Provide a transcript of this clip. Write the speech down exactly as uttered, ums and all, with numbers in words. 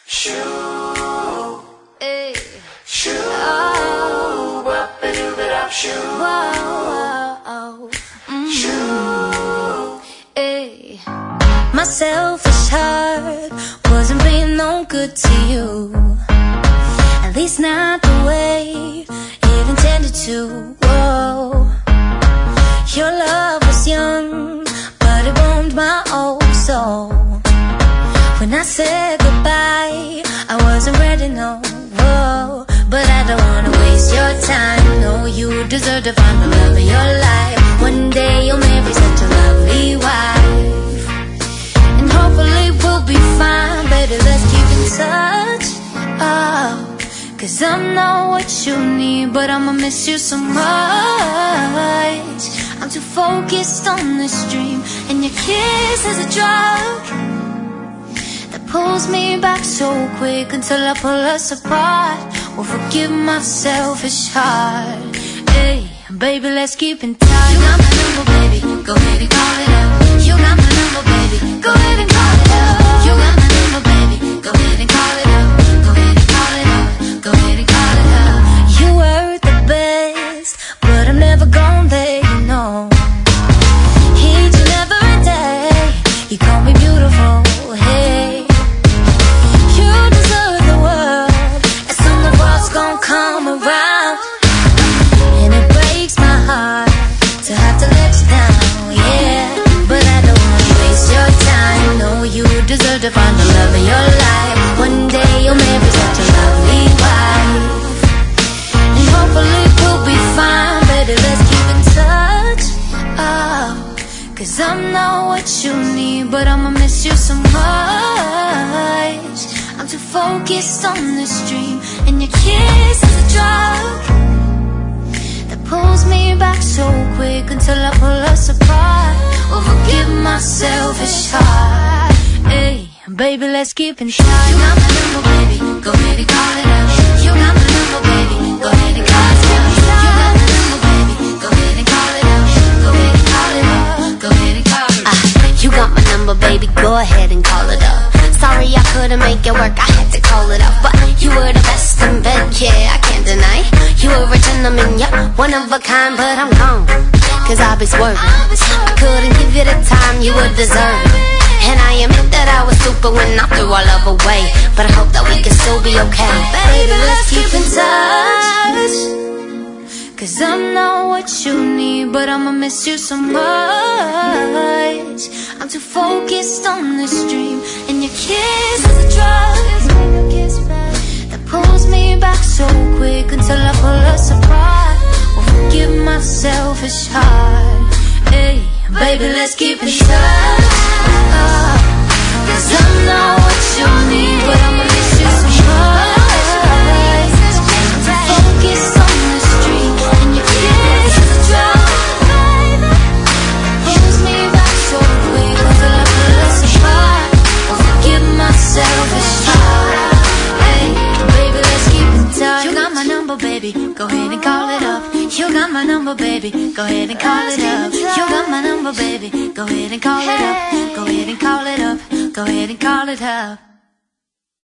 Shoo, Hey. shoo, Oh. whoop-a-doo-ba-doo, shoo, Whoa. Mm. shoo. Hey. My selfish heart wasn't being no good to you. At least not the way it intended to. Whoa. Your love was young, but it warmed my old soul. When I said goodbye, I wasn't ready, no. Whoa. But I don't wanna waste your time. No, you deserve to find the love of your life. One day you'll marry such a lovely wife, and hopefully we'll be fine. Baby, let's keep in touch. Oh, cause I know what you need, but I'ma miss you so much. I'm too focused on this dream, and your kiss is a drug that pulls me back so quick until I pull us apart. Well, forgive my selfish heart. Hey, baby, let's keep in touch. You got my number, baby, go ahead and call it up. You got my number, baby, go ahead and call it up. You got my number, baby, go ahead and call it up. Go ahead and call it up. Go ahead and call it up. You were the best, but I'm never gonna let you know. Each and every day, you call me beautiful, hey. You deserve the world, and soon the world's gonna come around. And it breaks my heart to have to let you down, yeah. But I don't wanna waste your time. No, you deserve to find the love of your life. One day you'll marry such a lovely wife, and hopefully we'll be fine. Baby, let's keep in touch. Oh, cause I know what you need, but I'ma miss you so much. I'm too focused on this dream, and your kiss is a drug that pulls me back so quick until I pull us apart. Oh, forgive my selfish heart. Hey, baby, let's keep in touch. You got my number, baby, go ahead and call it up. You got my number, baby, go ahead and call it up. You got my number, baby, go ahead and call it up. Go ahead and call it up. Go ahead and call it up. Uh, you got my number, baby, go ahead and call it up. Sorry I couldn't make it work, I had to call it up. But you were the best in bed, yeah, I can't deny. You were a gentleman, yeah, one of a kind, but I'm gone, cause I'll be swerving. I couldn't give you the time you would deserve, and I admit that I was stupid when I threw our love away. But I hope that we can still be okay. Baby, let's keep in touch, cause I know what you need, but I'ma miss you so much. I'm too focused on this dream, and your kiss is a drug that pulls me back so quick until I pull us apart. Well, forgive my selfish heart. Hey, baby, let's keep in touch. Oh, cause I know what you need, but I'ma miss you so much. I'm too focused on this dream, and your kiss is a drug that pulls me back so quick until I pull us apart. Well, forgive my selfish heart. Hey, baby, let's keep in touch. You got my number, baby, go ahead and call it up. You got my number, baby, go ahead and call it up. You got my number, baby, go ahead and call it up. Go ahead and call it up. Go ahead and call it up.